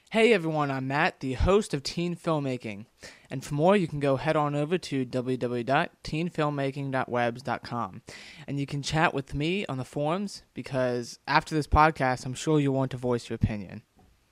Hey everyone, I'm Matt, the host of Teen Filmmaking. And for more, you can go head on over to www.teenfilmmaking.webs.com. And you can chat with me on the forums because after this podcast, I'm sure you'll want to voice your opinion.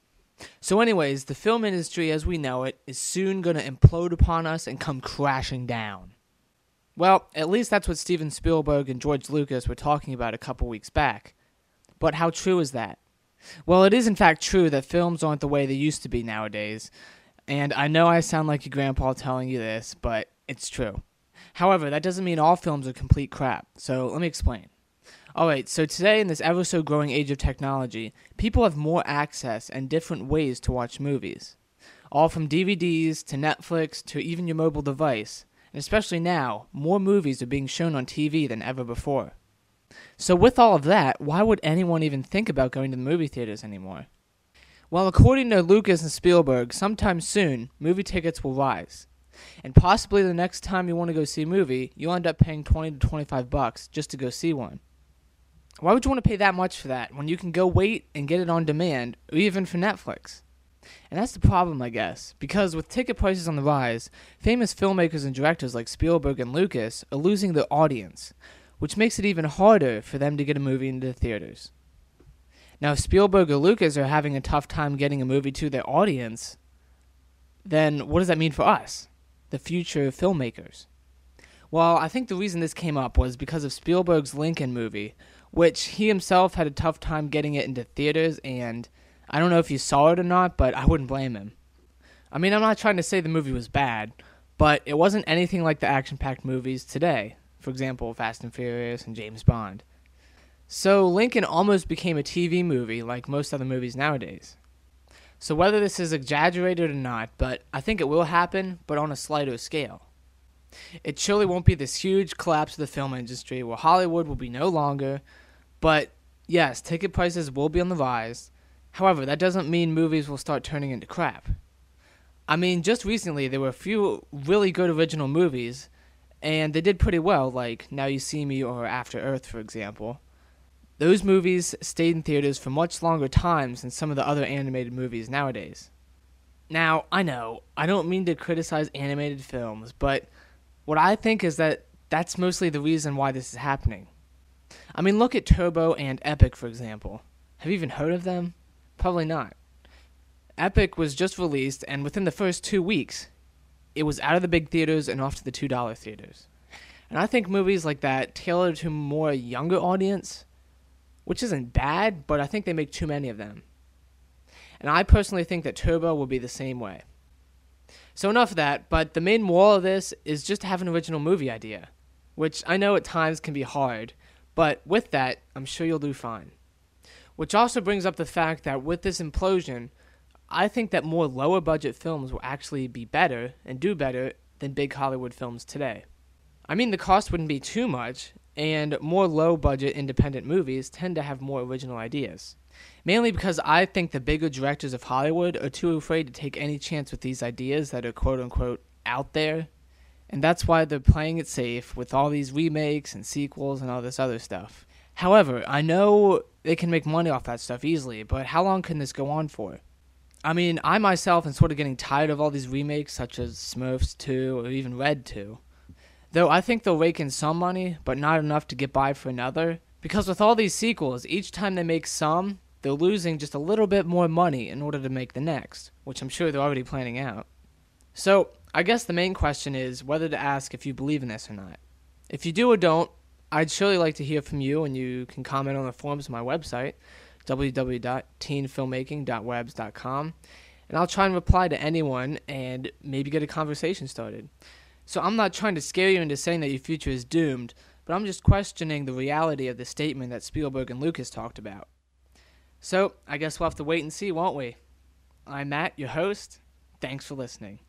So anyways, the film industry as we know it is soon going to implode upon us and come crashing down. Well, at least that's what Steven Spielberg and George Lucas were talking about a couple weeks back. But how true is that? Well, it is in fact true that films aren't the way they used to be nowadays, and I know I sound like your grandpa telling you this, but it's true. However, that doesn't mean all films are complete crap, so let me explain. Alright, so today in this ever-so-growing age of technology, people have more access and different ways to watch movies. All from DVDs to Netflix to even your mobile device, and especially now, more movies are being shown on TV than ever before. So with all of that, why would anyone even think about going to the movie theaters anymore? Well, according to Lucas and Spielberg, sometime soon, movie tickets will rise. And possibly the next time you want to go see a movie, you'll end up paying $20 to $25 just to go see one. Why would you want to pay that much for that when you can go wait and get it on demand, or even for Netflix? And that's the problem, I guess, because with ticket prices on the rise, famous filmmakers and directors like Spielberg and Lucas are losing their audience, which makes it even harder for them to get a movie into the theaters. Now, if Spielberg or Lucas are having a tough time getting a movie to their audience, then what does that mean for us, the future filmmakers? Well, I think the reason this came up was because of Spielberg's Lincoln movie, which he himself had a tough time getting it into theaters, and I don't know if you saw it or not, but I wouldn't blame him. I mean, I'm not trying to say the movie was bad, but it wasn't anything like the action-packed movies today. For example, Fast and Furious and James Bond. So Lincoln almost became a TV movie like most other movies nowadays. So whether this is exaggerated or not, but I think it will happen, but on a slighter scale. It surely won't be this huge collapse of the film industry where Hollywood will be no longer, but yes, ticket prices will be on the rise. However, that doesn't mean movies will start turning into crap. I mean, just recently there were a few really good original movies, and they did pretty well, like Now You See Me or After Earth, for example. Those movies stayed in theaters for much longer times than some of the other animated movies nowadays. Now, I know, I don't mean to criticize animated films, but what I think is that that's mostly the reason why this is happening. I mean, look at Turbo and Epic, for example. Have you even heard of them? Probably not. Epic was just released, and within the first 2 weeks, it was out of the big theaters and off to the $2 theaters. And I think movies like that tailor to a more younger audience, which isn't bad, but I think they make too many of them. And I personally think that Turbo will be the same way. So enough of that, but the main moral of this is just to have an original movie idea, which I know at times can be hard, but with that, I'm sure you'll do fine. Which also brings up the fact that with this implosion, I think that more lower budget films will actually be better and do better than big Hollywood films today. I mean, the cost wouldn't be too much, and more low budget independent movies tend to have more original ideas. Mainly because I think the bigger directors of Hollywood are too afraid to take any chance with these ideas that are quote unquote out there, and that's why they're playing it safe with all these remakes and sequels and all this other stuff. However, I know they can make money off that stuff easily, but how long can this go on for? I mean, I myself am sort of getting tired of all these remakes such as Smurfs 2 or even Red 2. Though I think they'll rake in some money, but not enough to get by for another. Because with all these sequels, each time they make some, they're losing just a little bit more money in order to make the next, which I'm sure they're already planning out. So, I guess the main question is whether to ask if you believe in this or not. If you do or don't, I'd surely like to hear from you, and you can comment on the forums on my website, www.teenfilmmaking.webs.com, and I'll try and reply to anyone and maybe get a conversation started. So I'm not trying to scare you into saying that your future is doomed, but I'm just questioning the reality of the statement that Spielberg and Lucas talked about. So I guess we'll have to wait and see, won't we? I'm Matt, your host. Thanks for listening.